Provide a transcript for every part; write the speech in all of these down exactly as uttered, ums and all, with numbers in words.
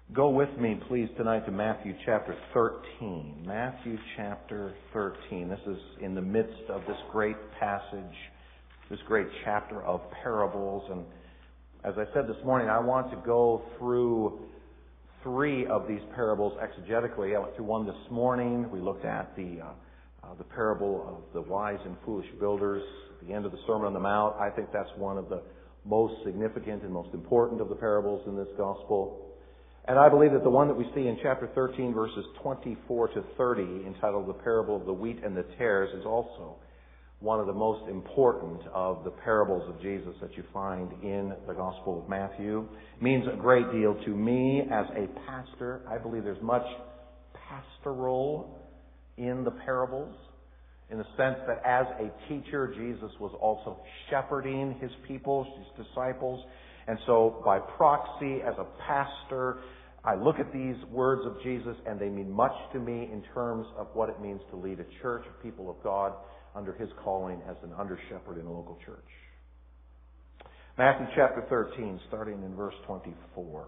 Go with me, please, tonight to Matthew chapter thirteen. Matthew chapter thirteen. This is in the midst of this great passage, this great chapter of parables. And as I said this morning, I want to go through three of these parables exegetically. I went through one this morning. We looked at the uh, uh, the parable of the wise and foolish builders at the end of the Sermon on the Mount. I think that's one of the most significant and most important of the parables in this gospel. And I believe that the one that we see in chapter thirteen, verses twenty-four to thirty, entitled The Parable of the Wheat and the Tares, is also one of the most important of the parables of Jesus that you find in the Gospel of Matthew. It means a great deal to me as a pastor. I believe there's much pastoral in the parables, in the sense that as a teacher, Jesus was also shepherding his people, his disciples. And so, by proxy, as a pastor, I look at these words of Jesus and they mean much to me in terms of what it means to lead a church of people of God under his calling as an under-shepherd in a local church. Matthew chapter thirteen, starting in verse twenty-four.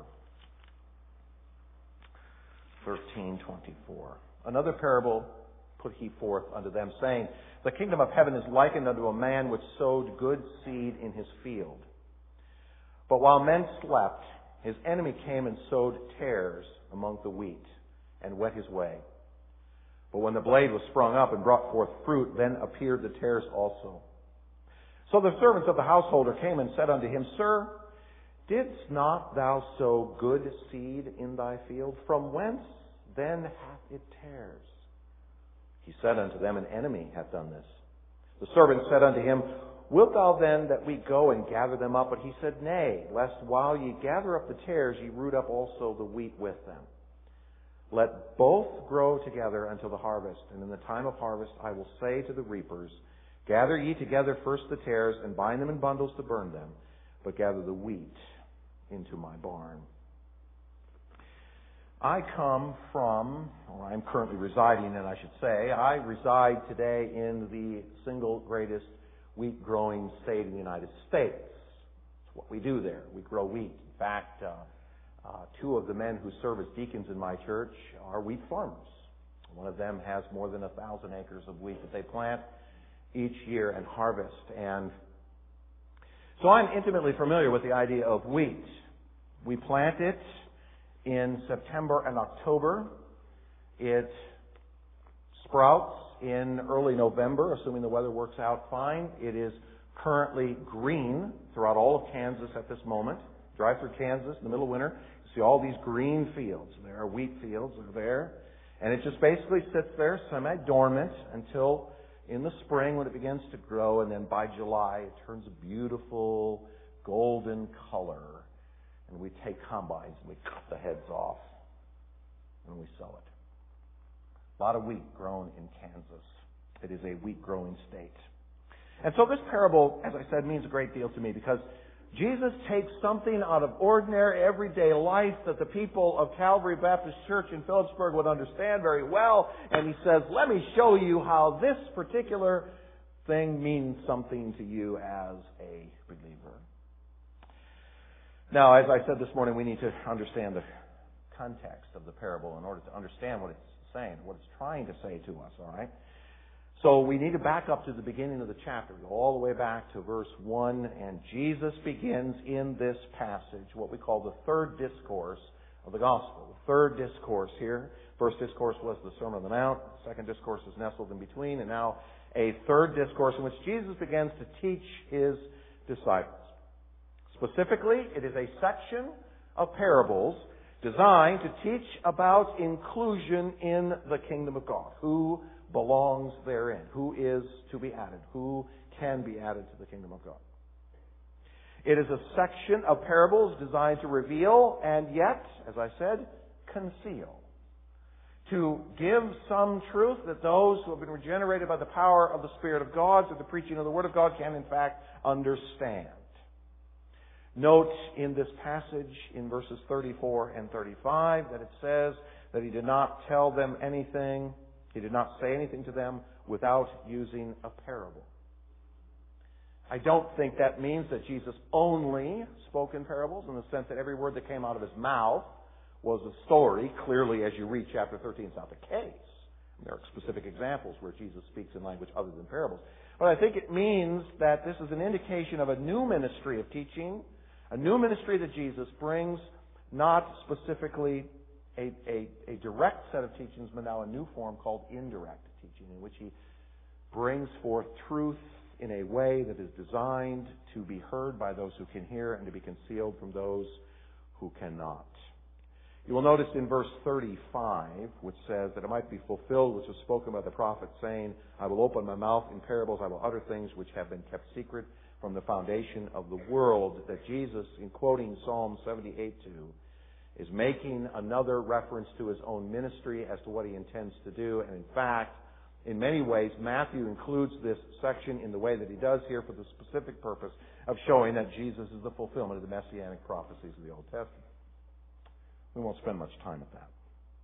thirteen twenty-four. Another parable put he forth unto them, saying, The kingdom of heaven is likened unto a man which sowed good seed in his field. But while men slept, his enemy came and sowed tares among the wheat, and went his way. But when the blade was sprung up and brought forth fruit, then appeared the tares also. So the servants of the householder came and said unto him, Sir, didst not thou sow good seed in thy field? From whence then hath it tares? He said unto them, An enemy hath done this. The servant said unto him, Wilt thou then that we go and gather them up? But he said, Nay, lest while ye gather up the tares, ye root up also the wheat with them. Let both grow together until the harvest. And in the time of harvest I will say to the reapers, Gather ye together first the tares, and bind them in bundles to burn them, but gather the wheat into my barn. I come from, or I'm currently residing in, I should say, I reside today in the single greatest wheat-growing state in the United States. It's what we do there. We grow wheat. In fact, uh, uh, two of the men who serve as deacons in my church are wheat farmers. One of them has more than a thousand acres of wheat that they plant each year and harvest. And so I'm intimately familiar with the idea of wheat. We plant it in September and October. It sprouts in early November, assuming the weather works out fine. It is currently green throughout all of Kansas at this moment. Drive through Kansas in the middle of winter, you see all these green fields. There are wheat fields that are there. And it just basically sits there semi-dormant until in the spring when it begins to grow. And then by July it turns a beautiful golden color. And we take combines and we cut the heads off and we sell it. A lot of wheat grown in Kansas. It is a wheat-growing state. And so this parable, as I said, means a great deal to me because Jesus takes something out of ordinary, everyday life that the people of Calvary Baptist Church in Phillipsburg would understand very well, and he says, let me show you how this particular thing means something to you as a believer. Now, as I said this morning, we need to understand the context of the parable in order to understand what it's saying, what it's trying to say to us, all right? So we need to back up to the beginning of the chapter, go all the way back to verse one, and Jesus begins in this passage what we call the third discourse of the gospel. The third discourse here, first discourse was the Sermon on the Mount, the second discourse is nestled in between, and now a third discourse in which Jesus begins to teach his disciples. Specifically, it is a section of parables designed to teach about inclusion in the kingdom of God. Who belongs therein? Who is to be added? Who can be added to the kingdom of God? It is a section of parables designed to reveal and yet, as I said, conceal. To give some truth that those who have been regenerated by the power of the Spirit of God through the preaching of the Word of God can in fact understand. Note in this passage in verses thirty-four and thirty-five that it says that he did not tell them anything, he did not say anything to them without using a parable. I don't think that means that Jesus only spoke in parables in the sense that every word that came out of his mouth was a story. Clearly, as you read chapter thirteen, it's not the case. There are specific examples where Jesus speaks in language other than parables. But I think it means that this is an indication of a new ministry of teaching, a new ministry that Jesus brings, not specifically a, a, a direct set of teachings, but now a new form called indirect teaching, in which he brings forth truth in a way that is designed to be heard by those who can hear and to be concealed from those who cannot. You will notice in verse thirty-five, which says that it might be fulfilled, which was spoken by the prophet, saying, I will open my mouth in parables, I will utter things which have been kept secret from the foundation of the world, that Jesus, in quoting Psalm seventy-eight two, is making another reference to his own ministry as to what he intends to do. And in fact, in many ways, Matthew includes this section in the way that he does here for the specific purpose of showing that Jesus is the fulfillment of the messianic prophecies of the Old Testament. We won't spend much time at that.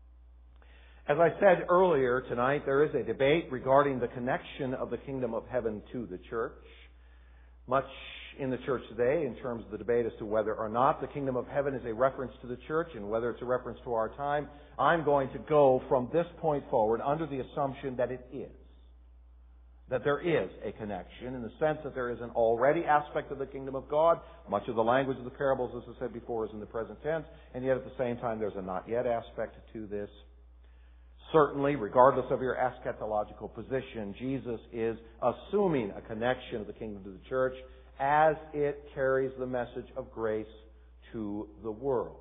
As I said earlier tonight, there is a debate regarding the connection of the kingdom of heaven to the church. Much in the church today in terms of the debate as to whether or not the kingdom of heaven is a reference to the church and whether it's a reference to our time. I'm going to go from this point forward under the assumption that it is. That there is a connection in the sense that there is an already aspect of the kingdom of God. Much of the language of the parables, as I said before, is in the present tense, and yet at the same time there's a not yet aspect to this. Certainly, regardless of your eschatological position, Jesus is assuming a connection of the kingdom to the church as it carries the message of grace to the world.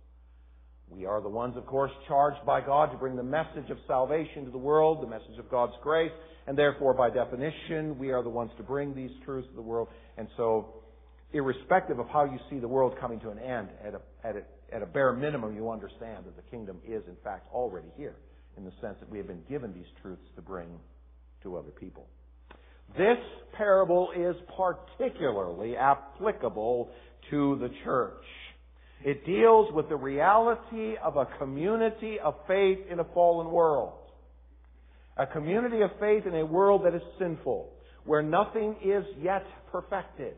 We are the ones, of course, charged by God to bring the message of salvation to the world, the message of God's grace, and therefore, by definition, we are the ones to bring these truths to the world. And so, irrespective of how you see the world coming to an end, at a, at a, at a bare minimum, you understand that the kingdom is, in fact, already here, in the sense that we have been given these truths to bring to other people. This parable is particularly applicable to the church. It deals with the reality of a community of faith in a fallen world. A community of faith in a world that is sinful, where nothing is yet perfected.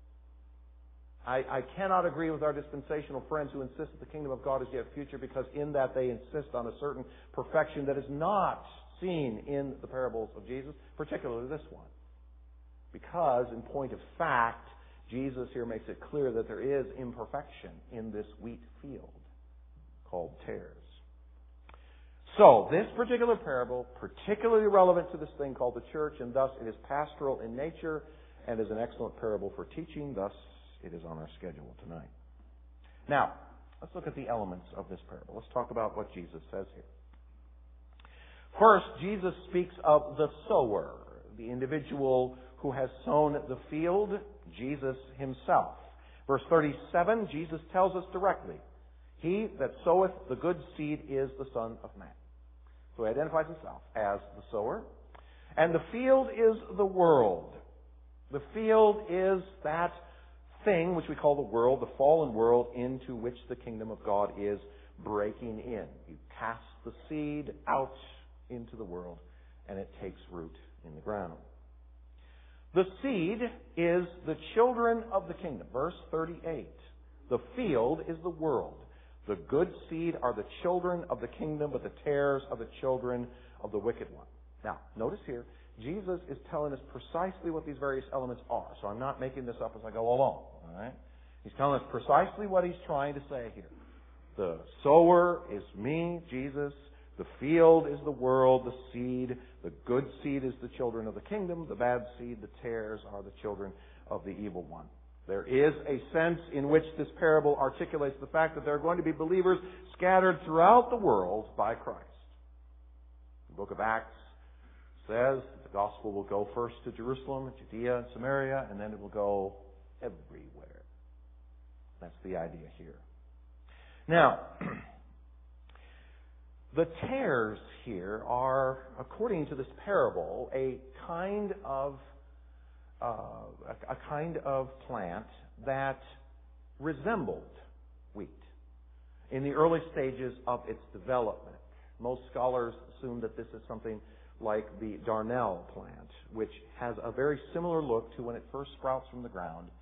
I, I cannot agree with our dispensational friends who insist that the kingdom of God is yet future, because in that they insist on a certain perfection that is not seen in the parables of Jesus, particularly this one. Because, in point of fact, Jesus here makes it clear that there is imperfection in this wheat field called tares. So, this particular parable, particularly relevant to this thing called the church, and thus it is pastoral in nature and is an excellent parable for teaching. Thus, it is on our schedule tonight. Now, let's look at the elements of this parable. Let's talk about what Jesus says here. First, Jesus speaks of the sower, the individual who has sown the field, Jesus himself. Verse thirty-seven, Jesus tells us directly, he that soweth the good seed is the Son of Man. So he identifies himself as the sower. And the field is the world. The field is that thing which we call the world, the fallen world, into which the kingdom of God is breaking in. You cast the seed out into the world, and it takes root in the ground. The seed is the children of the kingdom. Verse thirty-eight. The field is the world. The good seed are the children of the kingdom, but the tares are the children of the wicked one. Now, notice here, Jesus is telling us precisely what these various elements are. So I'm not making this up as I go along. All right? He's telling us precisely what he's trying to say here. The sower is me, Jesus. The field is the world, the seed. The good seed is the children of the kingdom. The bad seed, the tares, are the children of the evil one. There is a sense in which this parable articulates the fact that there are going to be believers scattered throughout the world by Christ. The book of Acts says that the gospel will go first to Jerusalem, Judea, and Samaria, and then it will go everywhere. That's the idea here. Now, the tares here are, according to this parable, a kind of uh, a, a kind of plant that resembled wheat in the early stages of its development. Most scholars assume that this is something like the darnel plant, which has a very similar look to when it first sprouts from the ground,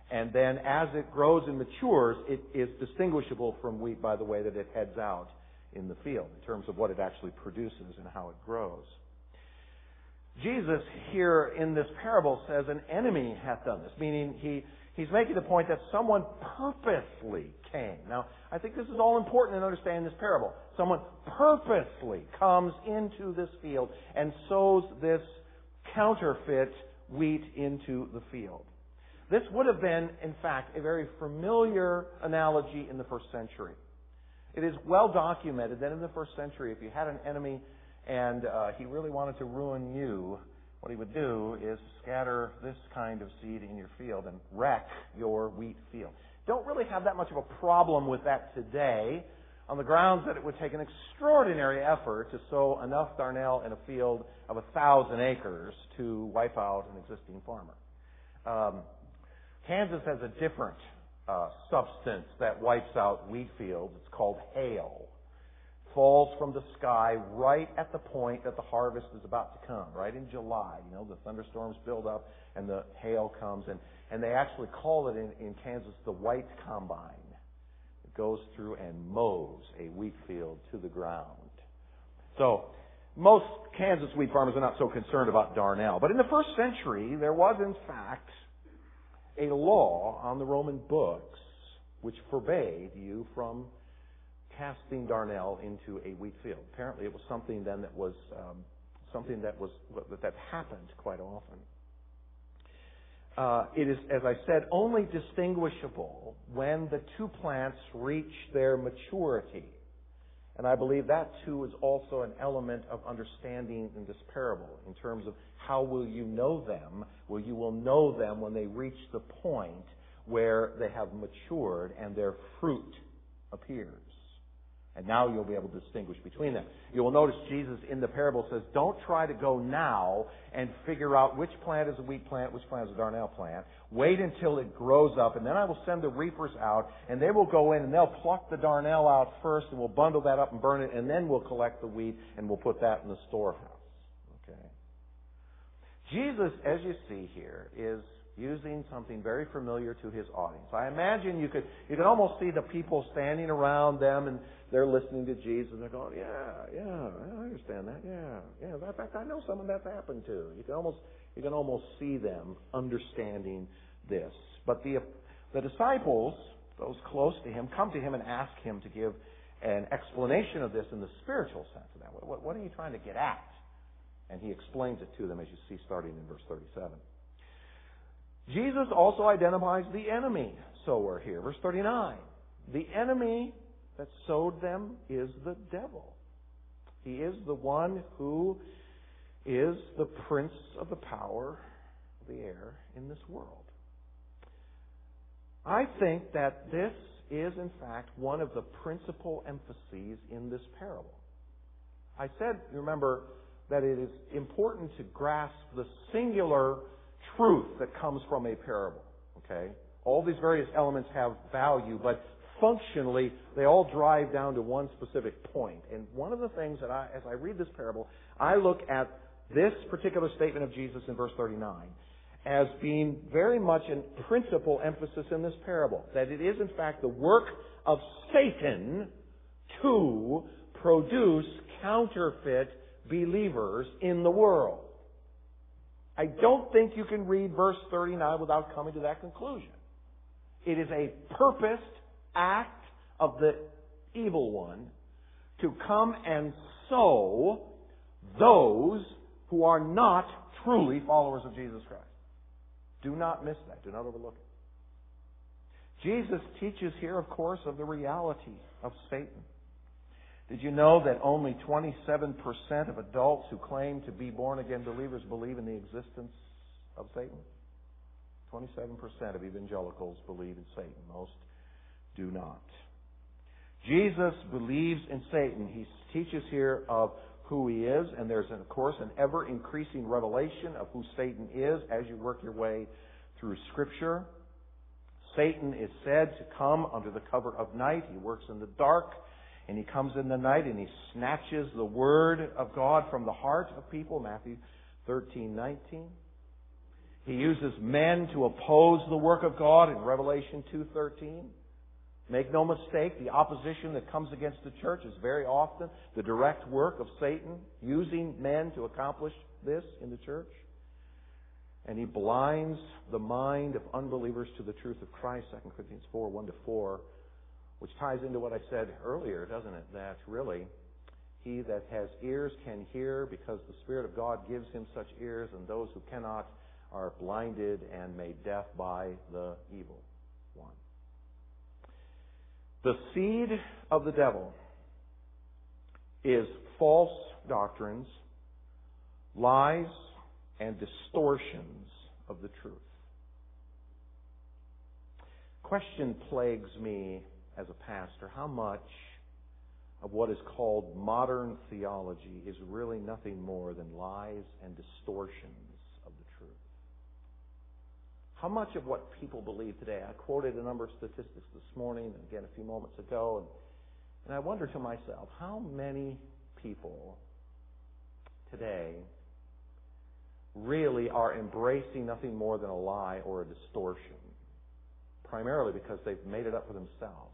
And then as it grows and matures, it is distinguishable from wheat by the way that it heads out in the field in terms of what it actually produces and how it grows. Jesus here in this parable says an enemy hath done this, meaning he, he's making the point that someone purposely came. Now, I think this is all important in understanding this parable. Someone purposely comes into this field and sows this counterfeit wheat into the field. This would have been, in fact, a very familiar analogy in the first century. It is well documented that in the first century, if you had an enemy and uh, he really wanted to ruin you, what he would do is scatter this kind of seed in your field and wreck your wheat field. Don't really have that much of a problem with that today, on the grounds that it would take an extraordinary effort to sow enough darnel in a field of a thousand acres to wipe out an existing farmer. Um, Kansas has a different uh, substance that wipes out wheat fields. It's called hail. Falls from the sky right at the point that the harvest is about to come, right in July. You know, the thunderstorms build up and the hail comes, and, and they actually call it in, in Kansas the white combine. It goes through and mows a wheat field to the ground. So, most Kansas wheat farmers are not so concerned about darnel. But in the first century, there was in fact a law on the Roman books which forbade you from casting darnel into a wheat field. Apparently, it was something then that was um, something that was that, that happened quite often. Uh, it is, as I said, only distinguishable when the two plants reach their maturity, and I believe that too is also an element of understanding in this parable in terms of how will you know them? Well, you will know them when they reach the point where they have matured and their fruit appears. And now you'll be able to distinguish between them. You will notice Jesus in the parable says, don't try to go now and figure out which plant is a wheat plant, which plant is a darnel plant. Wait until it grows up, and then I will send the reapers out, and they will go in and they'll pluck the darnel out first, and we'll bundle that up and burn it, and then we'll collect the wheat and we'll put that in the storehouse. Okay. Jesus, as you see here, is using something very familiar to his audience. I imagine you could you can almost see the people standing around them, and they're listening to Jesus, and they're going, yeah, yeah, I understand that, yeah, yeah. In fact, I know someone that's happened to. You can almost you can almost see them understanding this. But the the disciples, those close to him, come to him and ask him to give an explanation of this in the spiritual sense of that. What, what are you trying to get at? And he explains it to them, as you see, starting in verse thirty-seven. Jesus also identifies the enemy sower here. Verse thirty-nine. The enemy that sowed them is the devil. He is the one who is the prince of the power of the air in this world. I think that this is, in fact, one of the principal emphases in this parable. I said, remember, that it is important to grasp the singular truth that comes from a parable. Okay? All these various elements have value, but functionally, they all drive down to one specific point. And one of the things that I, as I read this parable, I look at this particular statement of Jesus in verse thirty-nine as being very much a principal emphasis in this parable. That it is, in fact, the work of Satan to produce counterfeit believers in the world. I don't think you can read verse thirty-nine without coming to that conclusion. It is a purposed act of the evil one to come and sow those who are not truly followers of Jesus Christ. Do not miss that. Do not overlook it. Jesus teaches here, of course, of the reality of Satan. Did you know that only twenty-seven percent of adults who claim to be born-again believers believe in the existence of Satan? twenty-seven percent of evangelicals believe in Satan. Most do not. Jesus believes in Satan. He teaches here of who he is, and there's, of course, an ever-increasing revelation of who Satan is as you work your way through Scripture. Satan is said to come under the cover of night. He works in the dark, and he comes in the night, and he snatches the Word of God from the heart of people, Matthew thirteen nineteen. He uses men to oppose the work of God in Revelation two thirteen. Make no mistake, the opposition that comes against the church is very often the direct work of Satan, using men to accomplish this in the church. And he blinds the mind of unbelievers to the truth of Christ, Second Corinthians four, one to four, which ties into what I said earlier, doesn't it? That really, he that has ears can hear, because the Spirit of God gives him such ears, and those who cannot are blinded and made deaf by the evil one. The seed of the devil is false doctrines, lies, and distortions of the truth. Question plagues me as a pastor: how much of what is called modern theology is really nothing more than lies and distortions of the truth? How much of what people believe today? I quoted a number of statistics this morning, and again a few moments ago, and, and I wonder to myself, how many people today really are embracing nothing more than a lie or a distortion, primarily because they've made it up for themselves?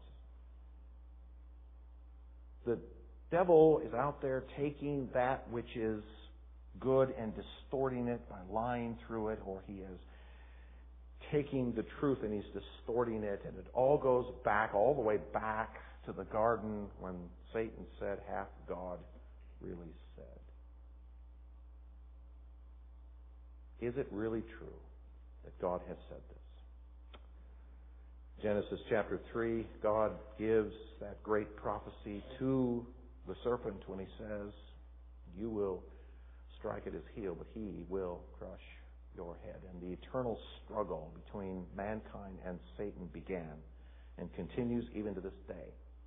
The devil is out there taking that which is good and distorting it by lying through it, or he is taking the truth and he's distorting it, and it all goes back, all the way back to the garden when Satan said, "Hath God really said?" Is it really true that God has said this? Genesis chapter three, God gives that great prophecy to the serpent when he says, "You will strike at his heel, but he will crush your head." And the eternal struggle between mankind and Satan began and continues even to this day.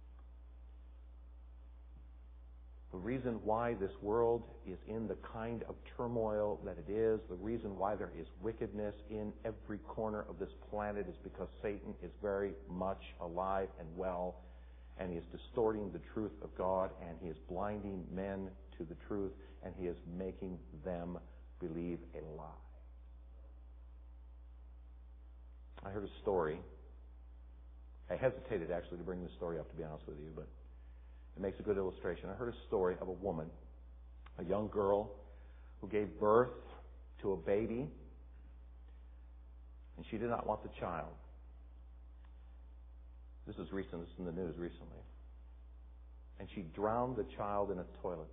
The reason why this world is in the kind of turmoil that it is, the reason why there is wickedness in every corner of this planet, is because Satan is very much alive and well, and he is distorting the truth of God, and he is blinding men to the truth, and he is making them believe a lie. I heard a story. I hesitated actually to bring this story up, to be honest with you, but it makes a good illustration. I heard a story of a woman, a young girl, who gave birth to a baby, and she did not want the child. This is recent. This is in the news recently. And she drowned the child in a toilet.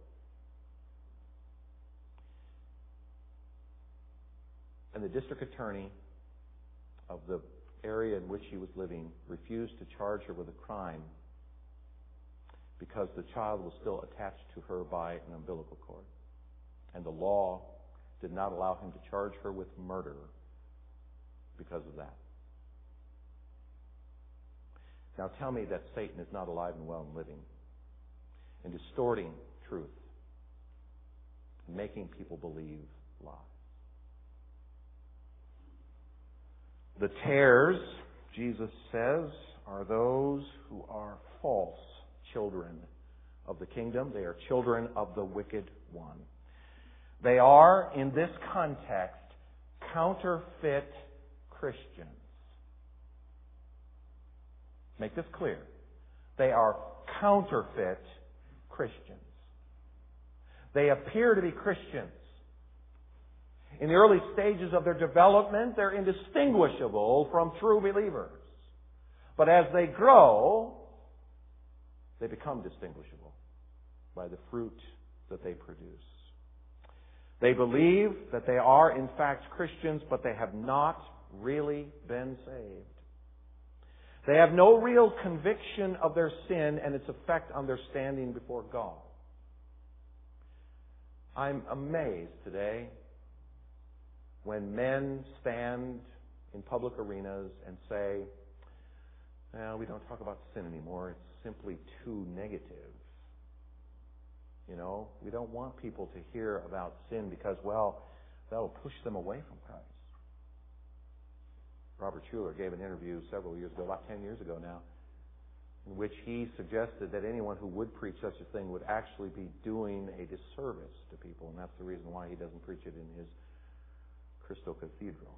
And the district attorney of the area in which she was living refused to charge her with a crime because the child was still attached to her by an umbilical cord. And the law did not allow him to charge her with murder because of that. Now tell me that Satan is not alive and well and living, and distorting truth, and making people believe lies. The tares, Jesus says, are those who are false children of the kingdom. They are children of the wicked one. They are, in this context, counterfeit Christians. Make this clear. They are counterfeit Christians. They appear to be Christians. In the early stages of their development, they're indistinguishable from true believers. But as they grow, they become distinguishable by the fruit that they produce. They believe that they are, in fact, Christians, but they have not really been saved. They have no real conviction of their sin and its effect on their standing before God. I'm amazed today when men stand in public arenas and say, well, we don't talk about sin anymore. It's simply too negative. You know, we don't want people to hear about sin because, well, that'll push them away from Christ. Robert Schuller gave an interview several years ago, about ten years ago now, in which he suggested that anyone who would preach such a thing would actually be doing a disservice to people, and that's the reason why he doesn't preach it in his Crystal Cathedral.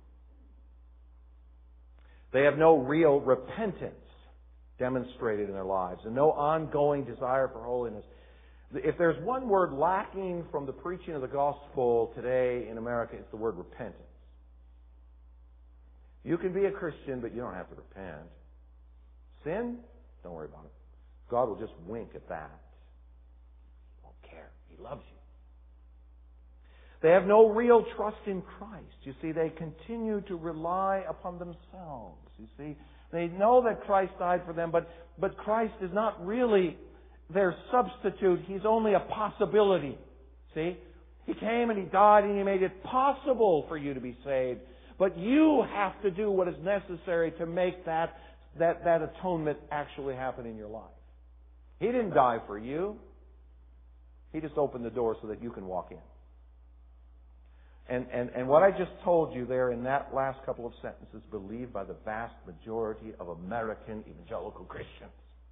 They have no real repentance demonstrated in their lives and no ongoing desire for holiness. If there's one word lacking from the preaching of the gospel today in America, it's the word repentance. You can be a Christian, but you don't have to repent. Sin? Don't worry about it. God will just wink at that. He won't care. He loves you. They have no real trust in Christ. You see, they continue to rely upon themselves. You see, they know that Christ died for them, but, but Christ is not really their substitute. He's only a possibility. See? He came and He died and He made it possible for you to be saved. But you have to do what is necessary to make that, that, that atonement actually happen in your life. He didn't die for you. He just opened the door so that you can walk in. And, and, and what I just told you there in that last couple of sentences, believed by the vast majority of American evangelical Christians.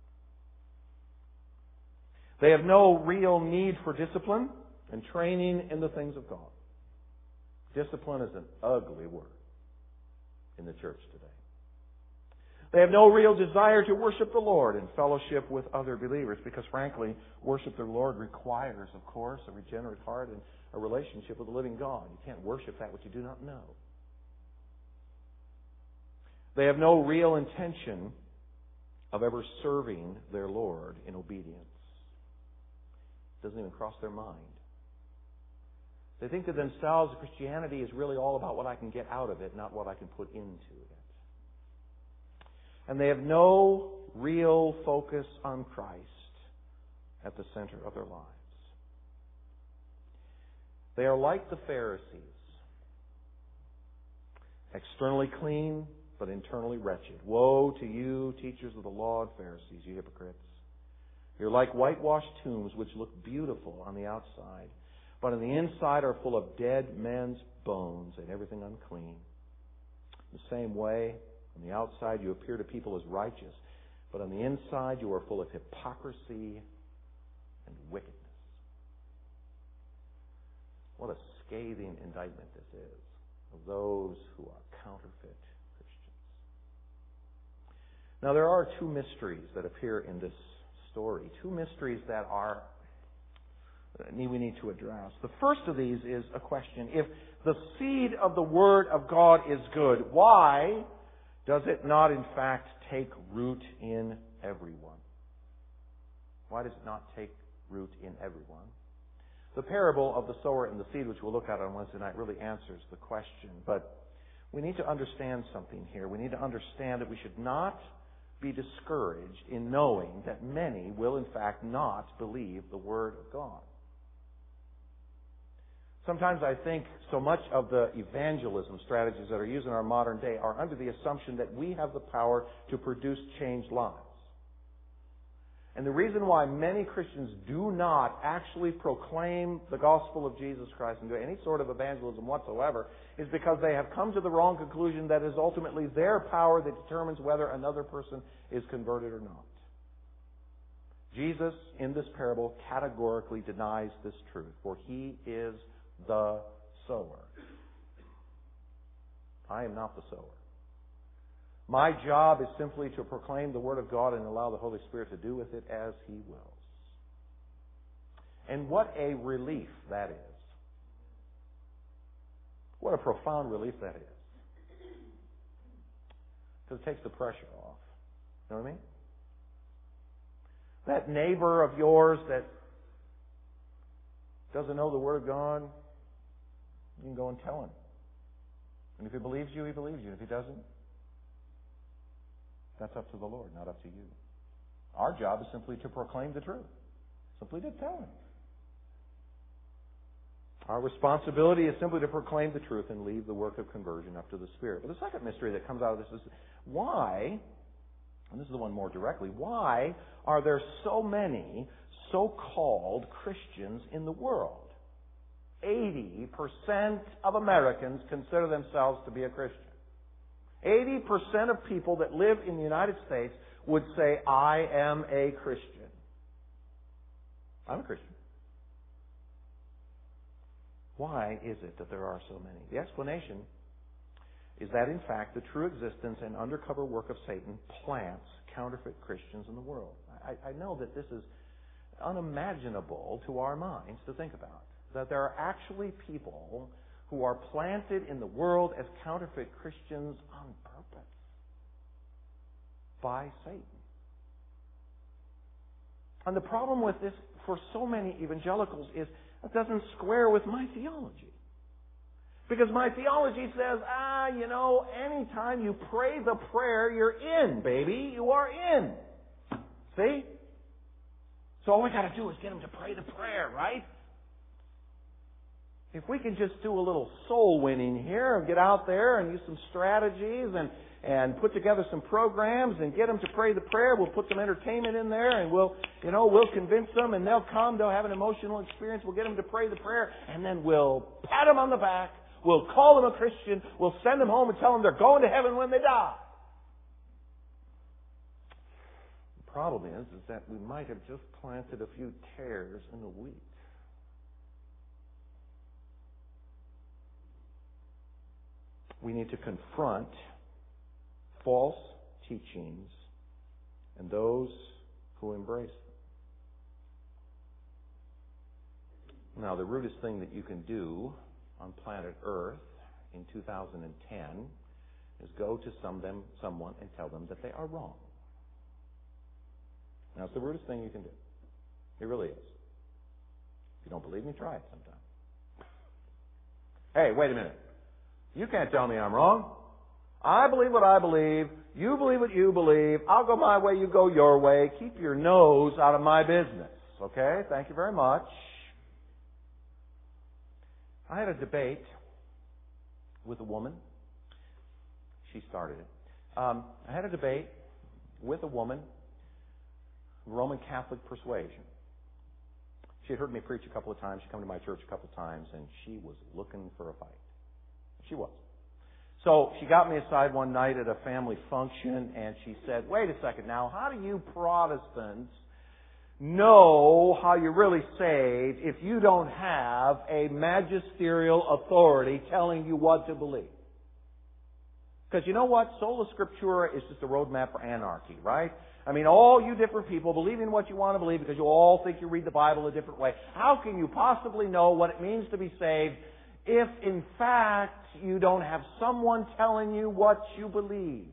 They have no real need for discipline and training in the things of God. Discipline is an ugly word in the church today. They have no real desire to worship the Lord in fellowship with other believers because, frankly, worship the Lord requires, of course, a regenerate heart and a relationship with the living God. You can't worship that which you do not know. They have no real intention of ever serving their Lord in obedience. It doesn't even cross their mind. They think to themselves Christianity is really all about what I can get out of it, not what I can put into it. And they have no real focus on Christ at the center of their lives. They are like the Pharisees, externally clean, but internally wretched. Woe to you, teachers of the law and Pharisees, you hypocrites! You're like whitewashed tombs which look beautiful on the outside, but on the inside are full of dead men's bones and everything unclean. In the same way, on the outside you appear to people as righteous, but on the inside you are full of hypocrisy and wickedness. What a scathing indictment this is of those who are counterfeit Christians. Now there are two mysteries that appear in this story. Two mysteries that are we need to address. The first of these is a question. If the seed of the Word of God is good, why does it not in fact take root in everyone? Why does it not take root in everyone? The parable of the sower and the seed, which we'll look at on Wednesday night, really answers the question. But we need to understand something here. We need to understand that we should not be discouraged in knowing that many will in fact not believe the Word of God. Sometimes I think so much of the evangelism strategies that are used in our modern day are under the assumption that we have the power to produce changed lives. And the reason why many Christians do not actually proclaim the gospel of Jesus Christ and do any sort of evangelism whatsoever is because they have come to the wrong conclusion that it is ultimately their power that determines whether another person is converted or not. Jesus, in this parable, categorically denies this truth, for He is the sower. I am not the sower. My job is simply to proclaim the Word of God and allow the Holy Spirit to do with it as He wills. And what a relief that is. What a profound relief that is. Because it takes the pressure off. You know what I mean? That neighbor of yours that doesn't know the Word of God, you can go and tell him. And if he believes you, he believes you. If he doesn't, that's up to the Lord, not up to you. Our job is simply to proclaim the truth. Simply to tell him. Our responsibility is simply to proclaim the truth and leave the work of conversion up to the Spirit. But the second mystery that comes out of this is why, and this is the one more directly, why are there so many so-called Christians in the world? eighty percent of Americans consider themselves to be a Christian. eighty percent of people that live in the United States would say, I am a Christian. I'm a Christian. Why is it that there are so many? The explanation is that, in fact, the true existence and undercover work of Satan plants counterfeit Christians in the world. I, I know that this is unimaginable to our minds to think about, that there are actually people who are planted in the world as counterfeit Christians on purpose by Satan. And the problem with this for so many evangelicals is it doesn't square with my theology. Because my theology says, ah, you know, anytime you pray the prayer, you're in, baby. You are in. See? So all we got to do is get them to pray the prayer, right? If we can just do a little soul winning here and get out there and use some strategies and, and put together some programs and get them to pray the prayer, we'll put some entertainment in there and we'll, you know, we'll convince them and they'll come, they'll have an emotional experience, we'll get them to pray the prayer and then we'll pat them on the back, we'll call them a Christian, we'll send them home and tell them they're going to heaven when they die. The problem is, is that we might have just planted a few tares in the wheat. We need to confront false teachings and those who embrace them. Now, the rudest thing that you can do on planet Earth in two thousand ten is go to some them, someone and tell them that they are wrong. Now, it's the rudest thing you can do. It really is. If you don't believe me, try it sometime. Hey, wait a minute. You can't tell me I'm wrong. I believe what I believe. You believe what you believe. I'll go my way, you go your way. Keep your nose out of my business. Okay? Thank you very much. I had a debate with a woman. She started it. Um, I had a debate with a woman, Roman Catholic persuasion. She had heard me preach a couple of times. She came to my church a couple of times, and she was looking for a fight. She was. So she got me aside one night at a family function, and she said, wait a second now, how do you Protestants know how you're really saved if you don't have a magisterial authority telling you what to believe? Because you know what? Sola Scriptura is just a roadmap for anarchy, right? I mean, all you different people believe in what you want to believe because you all think you read the Bible a different way. How can you possibly know what it means to be saved if, in fact, you don't have someone telling you what you believe?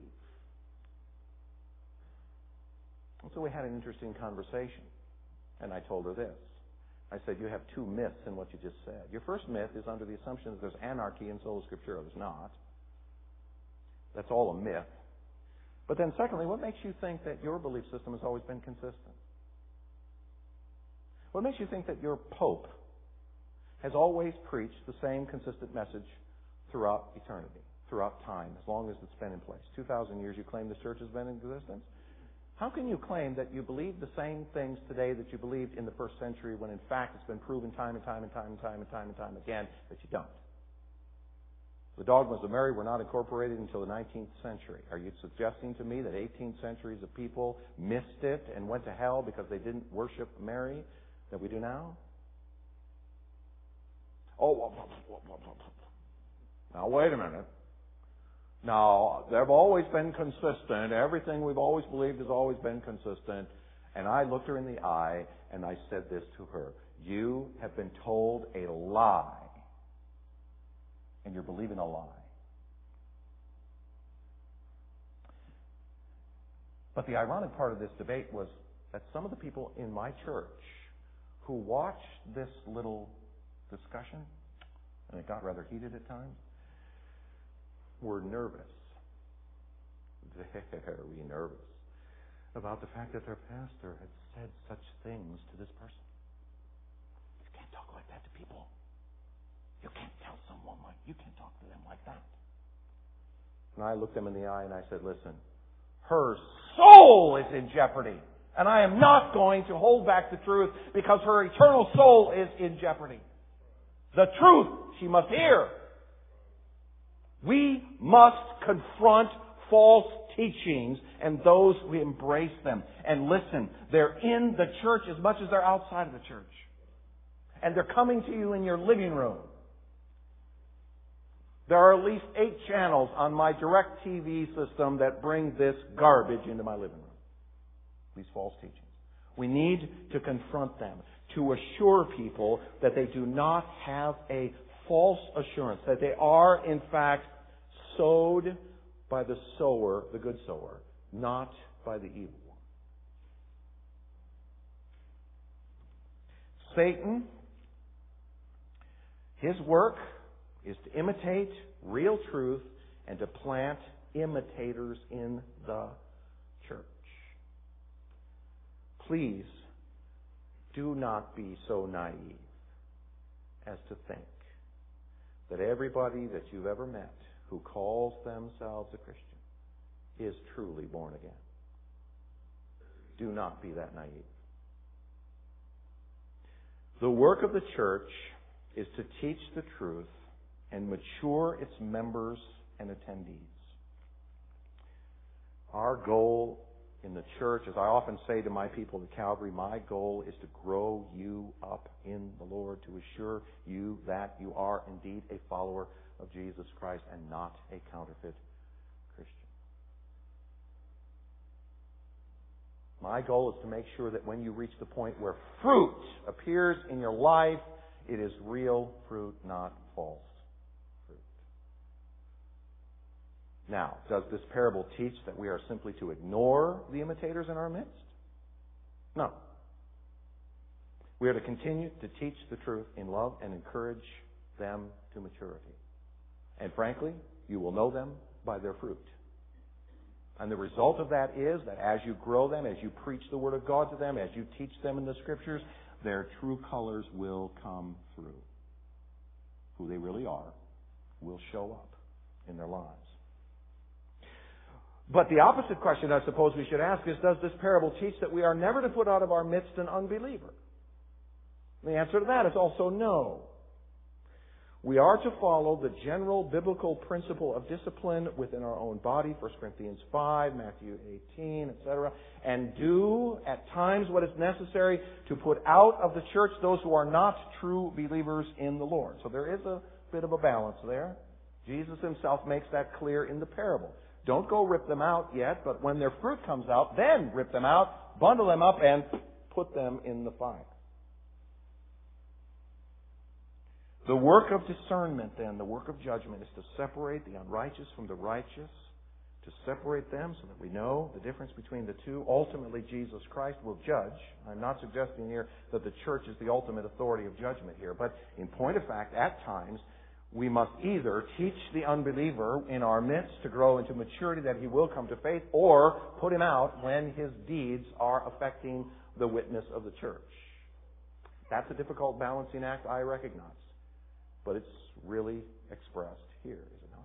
And so we had an interesting conversation. And I told her this. I said, you have two myths in what you just said. Your first myth is under the assumption that there's anarchy in Sola Scriptura. There's not. That's all a myth. But then secondly, what makes you think that your belief system has always been consistent? What makes you think that your Pope has always preached the same consistent message throughout eternity, throughout time, as long as it's been in place? two thousand years you claim this church has been in existence? How can you claim that you believe the same things today that you believed in the first century when in fact it's been proven time and time and time and time and time and time again that you don't? The dogmas of Mary were not incorporated until the nineteenth century. Are you suggesting to me that eighteen centuries of people missed it and went to hell because they didn't worship Mary that we do now? Oh, now wait a minute. Now, they've always been consistent. Everything we've always believed has always been consistent. And I looked her in the eye and I said this to her. You have been told a lie. And you're believing a lie. But the ironic part of this debate was that some of the people in my church who watched this little discussion, and it got rather heated at times, were nervous, very nervous, about the fact that their pastor had said such things to this person. You can't talk like that to people. You can't tell someone like, you can't talk to them like that. And I looked them in the eye and I said, listen, her soul is in jeopardy. And I am not going to hold back the truth because her eternal soul is in jeopardy. The truth she must hear. We must confront false teachings and those who embrace them. And listen, they're in the church as much as they're outside of the church. And they're coming to you in your living room. There are at least eight channels on my direct T V system that bring this garbage into my living room. These false teachings. We need to confront them, to assure people that they do not have a false assurance, that they are, in fact, sowed by the sower, the good sower, not by the evil one. Satan, his work is to imitate real truth and to plant imitators in the church. Please do not be so naive as to think that everybody that you've ever met who calls themselves a Christian is truly born again. Do not be that naive. The work of the church is to teach the truth and mature its members and attendees. Our goal in the church, as I often say to my people at Calvary, my goal is to grow you up in the Lord, to assure you that you are indeed a follower of Jesus Christ and not a counterfeit Christian. My goal is to make sure that when you reach the point where fruit appears in your life, it is real fruit, not false fruit. Now, does this parable teach that we are simply to ignore the imitators in our midst? No. We are to continue to teach the truth in love and encourage them to maturity. And frankly, you will know them by their fruit. And the result of that is that as you grow them, as you preach the Word of God to them, as you teach them in the Scriptures, their true colors will come through. Who they really are will show up in their lives. But the opposite question I suppose we should ask is, does this parable teach that we are never to put out of our midst an unbeliever? The answer to that is also no. We are to follow the general biblical principle of discipline within our own body, First Corinthians five, Matthew eighteen, et cetera, and do at times what is necessary to put out of the church those who are not true believers in the Lord. So there is a bit of a balance there. Jesus himself makes that clear in the parable. Don't go rip them out yet, but when their fruit comes out, then rip them out, bundle them up, and put them in the fire. The work of discernment, then, the work of judgment, is to separate the unrighteous from the righteous, to separate them so that we know the difference between the two. Ultimately, Jesus Christ will judge. I'm not suggesting here that the church is the ultimate authority of judgment here, but in point of fact, at times, we must either teach the unbeliever in our midst to grow into maturity that he will come to faith, or put him out when his deeds are affecting the witness of the church. That's a difficult balancing act, I recognize. But it's really expressed here, is it not?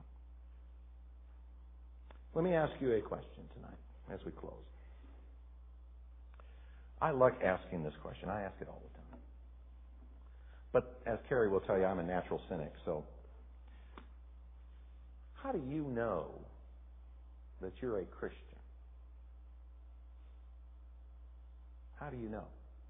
Let me ask you a question tonight as we close. I like asking this question. I ask it all the time. But as Carrie will tell you, I'm a natural cynic, so how do you know that you're a Christian? How do you know?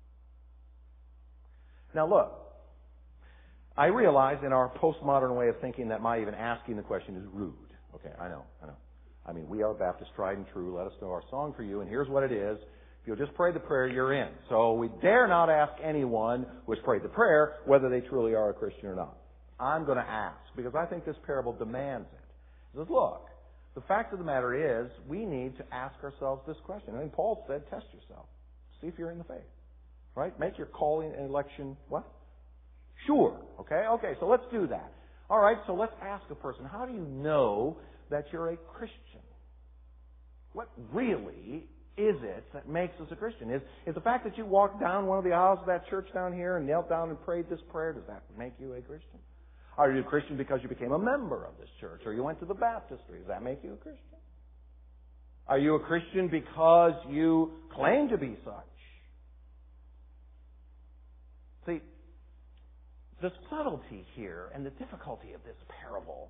Now look, I realize in our postmodern way of thinking that my even asking the question is rude. Okay, I know, I know. I mean, we are Baptist, tried and true. Let us know our song for you, and here's what it is. If you'll just pray the prayer, you're in. So we dare not ask anyone who has prayed the prayer whether they truly are a Christian or not. I'm going to ask, because I think this parable demands it. It says, look, the fact of the matter is, we need to ask ourselves this question. I mean, Paul said, test yourself. See if you're in the faith. Right? Make your calling and election, what? Sure. Okay? Okay, so let's do that. All right, so let's ask a person, how do you know that you're a Christian? What really is it that makes us a Christian? Is, is the fact that you walked down one of the aisles of that church down here and knelt down and prayed this prayer, does that make you a Christian? Are you a Christian because you became a member of this church, or you went to the baptistry? Does that make you a Christian? Are you a Christian because you claim to be such? See, the subtlety here and the difficulty of this parable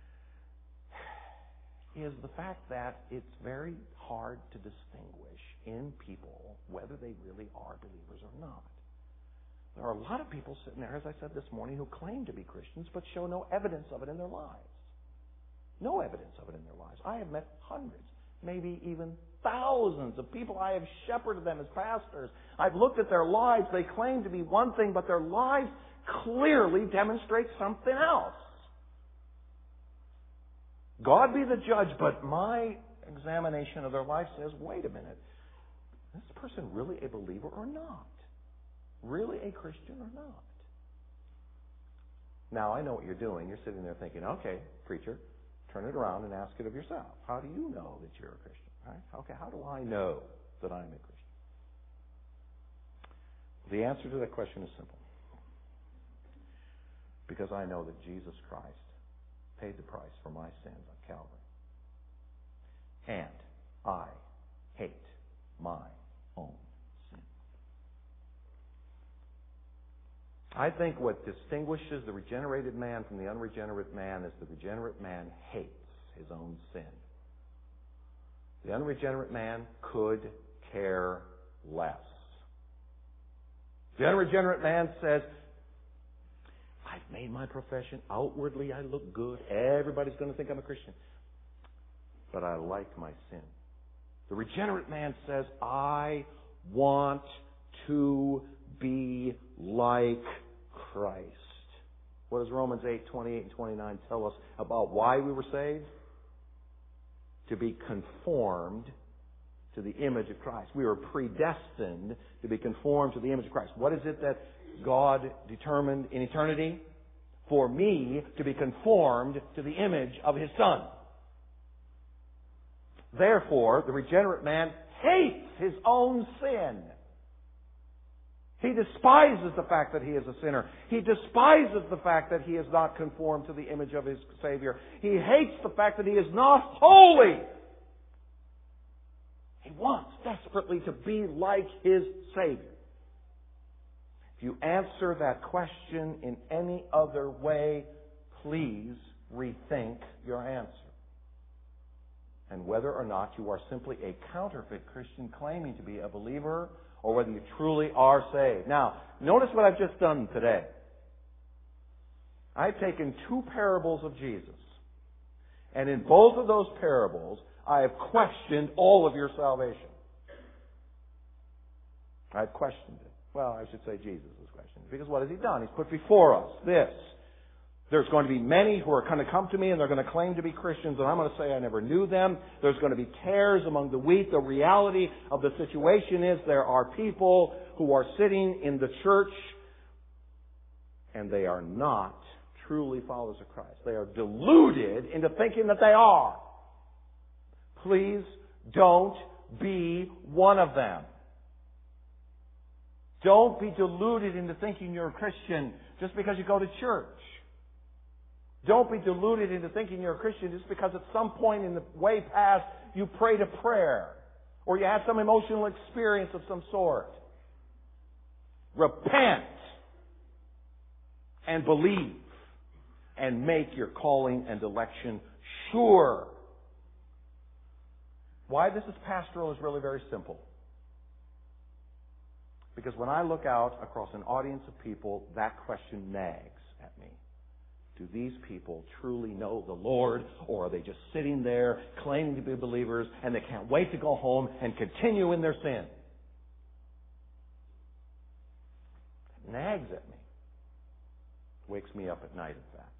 is the fact that it's very hard to distinguish in people whether they really are believers or not. There are a lot of people sitting there, as I said this morning, who claim to be Christians but show no evidence of it in their lives. No evidence of it in their lives. I have met hundreds, maybe even thousands of people. I have shepherded them as pastors. I've looked at their lives. They claim to be one thing, but their lives clearly demonstrate something else. God be the judge, but my examination of their life says, wait a minute, is this person really a believer or not? Really a Christian or not? Now, I know what you're doing. You're sitting there thinking, okay, preacher, turn it around and ask it of yourself. How do you know that you're a Christian? Right? Okay, how do I know that I'm a Christian? The answer to that question is simple. Because I know that Jesus Christ paid the price for my sins on Calvary. And I hate my own sin. I think what distinguishes the regenerated man from the unregenerate man is the regenerate man hates his own sin. The unregenerate man could care less. The unregenerate man says, I've made my profession. Outwardly, I look good. Everybody's going to think I'm a Christian. But I like my sin. The regenerate man says, I want to be like Christ. What does Romans eight, twenty-eight and twenty-nine tell us about why we were saved? To be conformed to the image of Christ. We were predestined to be conformed to the image of Christ. What is it that God determined in eternity? For me to be conformed to the image of His Son. Therefore, the regenerate man hates his own sin. He despises the fact that he is a sinner. He despises the fact that he is not conformed to the image of his Savior. He hates the fact that he is not holy. He wants desperately to be like his Savior. If you answer that question in any other way, please rethink your answer. And whether or not you are simply a counterfeit Christian claiming to be a believer, or whether you truly are saved. Now, notice what I've just done today. I've taken two parables of Jesus. And in both of those parables, I have questioned all of your salvation. I've questioned it. Well, I should say Jesus has questioned it. Because what has He done? He's put before us this. There's going to be many who are going to come to me and they're going to claim to be Christians, and I'm going to say I never knew them. There's going to be tares among the wheat. The reality of the situation is there are people who are sitting in the church and they are not truly followers of Christ. They are deluded into thinking that they are. Please don't be one of them. Don't be deluded into thinking you're a Christian just because you go to church. Don't be deluded into thinking you're a Christian just because at some point in the way past you prayed a prayer or you had some emotional experience of some sort. Repent and believe and make your calling and election sure. Why this is pastoral is really very simple. Because when I look out across an audience of people, that question nags at me. Do these people truly know the Lord, or are they just sitting there claiming to be believers and they can't wait to go home and continue in their sin? It nags at me. Wakes me up at night, in fact.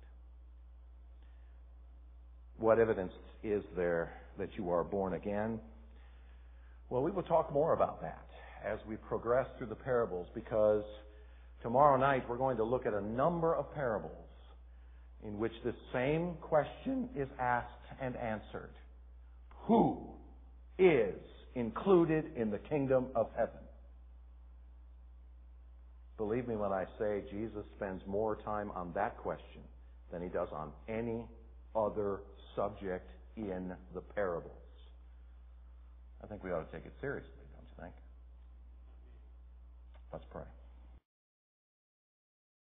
What evidence is there that you are born again? Well, we will talk more about that as we progress through the parables, because tomorrow night we're going to look at a number of parables in which this same question is asked and answered. Who is included in the kingdom of heaven? Believe me when I say Jesus spends more time on that question than He does on any other subject in the parables. I think we ought to take it seriously, don't you think? Let's pray.